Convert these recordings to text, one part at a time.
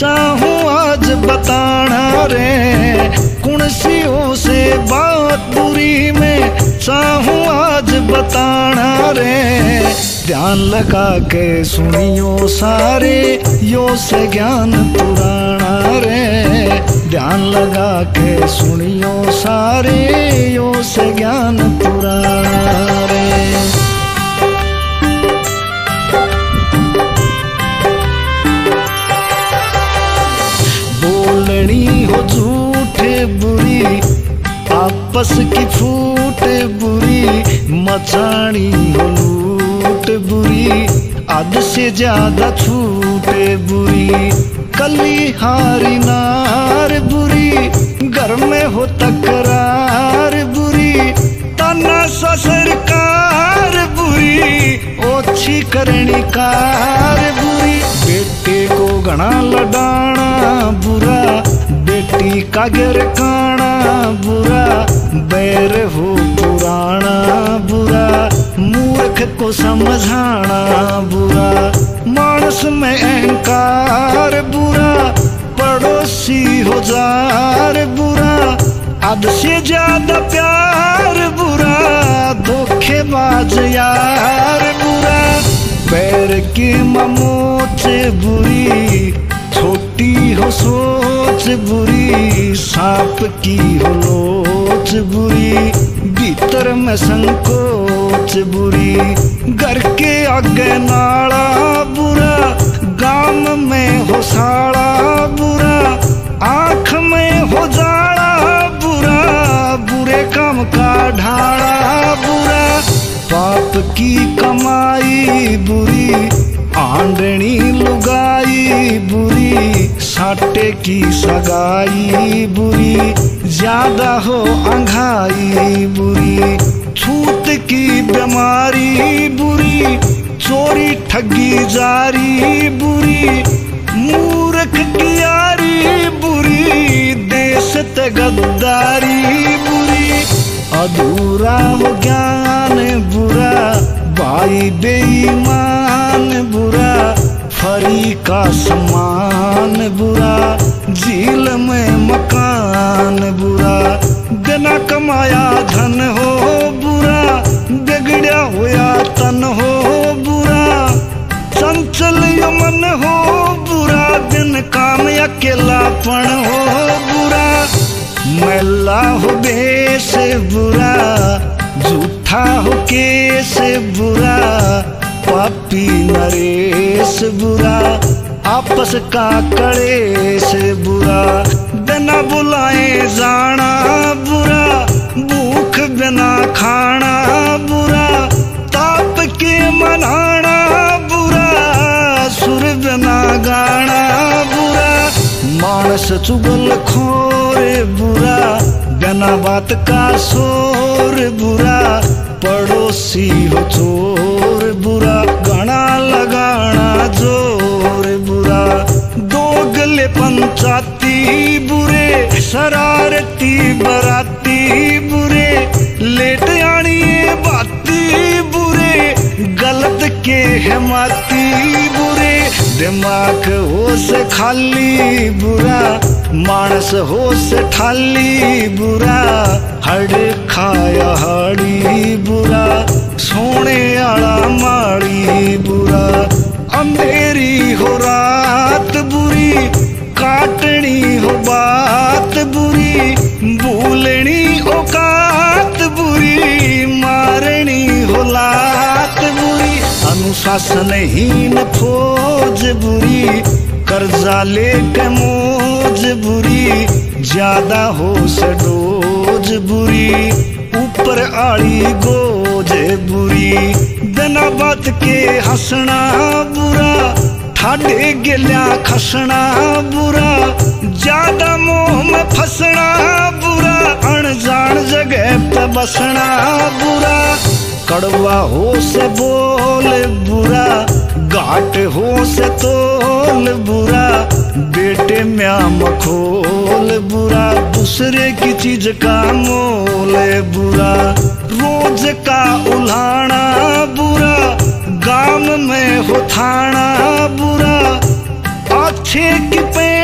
चाहूं आज बताना रे, कुणसियों से बात बुरी में चाहूं आज बताना रे। ध्यान लगा के सुनियो सारे, यो से ज्ञान पुराना रे। ध्यान लगा के सुनियो सारे, यो से ज्ञान पुराना रे। बोलनी हो झूठे बुरी, आपस की फूट बुरी, मचानी हो लूट बुरी, आध से ज्यादा छूट बुरी। कली हारी नार बुरी, घर में हो तकरार बुरी, ताना सा सरकार बुरी, ओछी करनी कार बुरी। बेटे को घना लडाना बुरा, बेटी का गिर काना बुरा, बैर हो पुराना बुरा, मूर्ख को समझाना बुरा। मानस में अहंकार बुरा, पड़ोसी हो जार बुरा, आध से ज्यादा प्यार बुरा, धोखेबाज यार बुरा। पैर की ममोच बुरी, छोटी हो सोच बुरी, सांप की हो लोच बुरी, भीतर में संकोच बुरी। घर के आगे नाला बुरा, गाम में हो साड़ा बुरा, आँख में हो जाड़ा बुरा, बुरे काम का ढाड़ा बुरा। पाप की कमाई बुरी, आंधनी लुगाई बुरी, साटे की सगाई बुरी, ज्यादा हो अंघाई बुरी। छूत की बीमारी बुरी, चोरी ठगी जारी बुरी, मूर्ख की यारी बुरी, देश ते गद्दारी बुरी। अधूरा हो ज्ञान बुरा, भाई बेईमान बुरा, फरी का समान बुरा, झील में मकान बुरा। बिना कमाया धन हो बुरा, बिगड़या हुआ तन हो बुरा, चंचल यो मन हो बुरा, दिन काम अकेलापन हो बुरा। मैला हो बेस बुरा, झूठा हो केस बुरा, पापी नरेश बुरा, आपस का कलेश बुरा। बिना बुलाए जाना बुरा, भूख बिना खाना बुरा, ताप के मनाना बुरा, सुर बिना गाना बुरा। मानस चुगल खोर बुरा, बिना बात का शोर बुरा, पड़ोसी हो चोर बुरा, गाना लगाना जोर बुरा। दोगले पंचाती बुरे, शरारती बराती बुरे, लेट आनी बाती बुरे, गलत के हिमाती बुरे। दिमाग हो से खाली बुरा, मानस हो से खाली बुरा, हड़ खाया हाड़ी बुरा, सोने आला माड़ी बुरा। अंधेरी हो रात बुरी, काटनी हो बात बुरी, भूलनी औकात बुरी, मारनी हो लात बुरी। अनुशासनहीन फौज बुरी, कर्जा लेके मौज बुरी, ज्यादा हो से डोज बुरी, ऊपर आड़ी गोज बुरी। बिना बात के हंसना बुरा, ठाडे गिल्या खसना बुरा, ज्यादा मोह में फसना बुरा, अनजान जगह पे बसना बुरा। कड़वा हो से बोल बुरा, घाट हो से तोल बुरा, बेटे म्याँ मखोल बुरा, दूसरे की चीज का मोल बुरा। रोज का उल्हाना बुरा, गांव में हो थाना बुरा, अच्छे की पे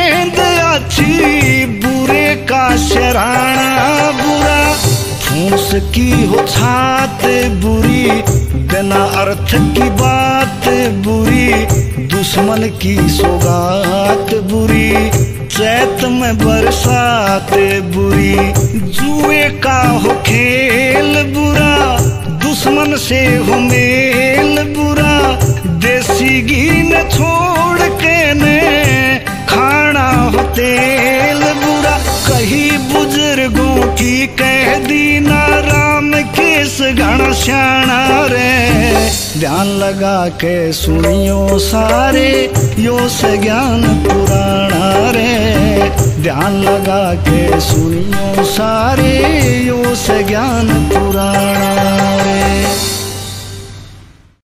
अच्छी बुरे का शराना बुरा, फूस की हो छात बुरी, बिना अर्थ की बात बुरी, दुश्मन की सौगात बुरी, चैत में बरसात बुरी, जुए का हो खेल बुरा, दुश्मन से हो मेल बुरा, देसी घी न छोड़ के ने खाना हो तेल बुरा, कहीं बुजुर्गों की कह दी ना राम केस घना श्याणा रे, ध्यान लगा के सुनियो सारे यो से ज्ञान पुराना रे, ध्यान लगा के सुनियो सारे यो से ज्ञान पुराना।